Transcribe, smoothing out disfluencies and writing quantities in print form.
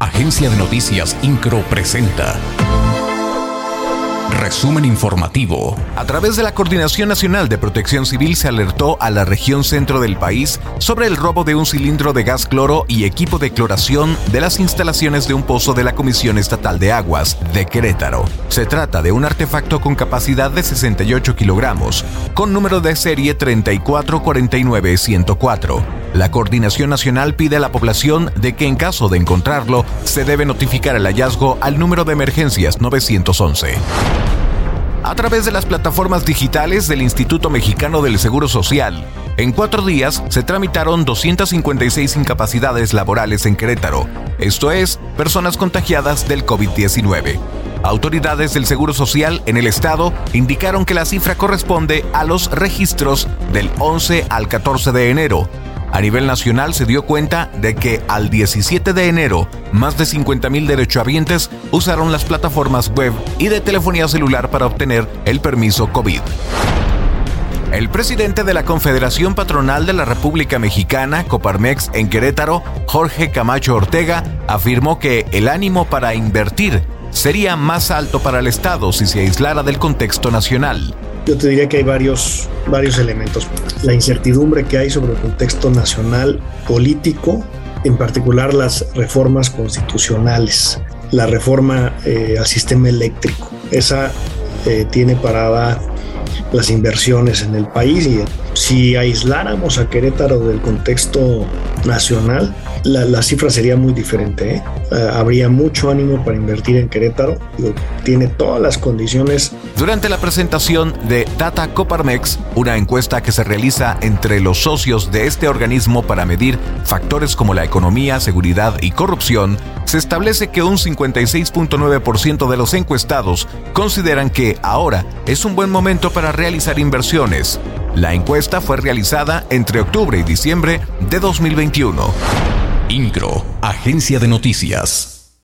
Agencia de Noticias Incro presenta Resumen informativo. A través de la Coordinación Nacional de Protección Civil se alertó a la región centro del país sobre el robo de un cilindro de gas cloro y equipo de cloración de las instalaciones de un pozo de la Comisión Estatal de Aguas de Querétaro. Se trata de un artefacto con capacidad de 68 kilogramos, con número de serie 3449104. La Coordinación Nacional pide a la población de que en caso de encontrarlo, se debe notificar el hallazgo al número de emergencias 911. A través de las plataformas digitales del Instituto Mexicano del Seguro Social, en 4 días se tramitaron 256 incapacidades laborales en Querétaro, esto es, personas contagiadas del COVID-19. Autoridades del Seguro Social en el estado indicaron que la cifra corresponde a los registros del 11 al 14 de enero. A nivel nacional se dio cuenta de que al 17 de enero, más de 50,000 derechohabientes usaron las plataformas web y de telefonía celular para obtener el permiso COVID. El presidente de la Confederación Patronal de la República Mexicana, Coparmex, en Querétaro, Jorge Camacho Ortega, afirmó que el ánimo para invertir sería más alto para el Estado si se aislara del contexto nacional. Yo te diría que hay varios elementos. La incertidumbre que hay sobre el contexto nacional político, en particular las reformas constitucionales, la reforma al sistema eléctrico. Esa tiene parada las inversiones en el país, y si aisláramos a Querétaro del contexto nacional, la cifra sería muy diferente, habría mucho ánimo para invertir en Querétaro. Tiene todas las condiciones. Durante la presentación de Data Coparmex, una encuesta que se realiza entre los socios de este organismo para medir factores como la economía, seguridad y corrupción, se establece que un 56.9% de los encuestados consideran que ahora es un buen momento para realizar inversiones. La encuesta fue realizada entre octubre y diciembre de 2021. Incro, Agencia de Noticias.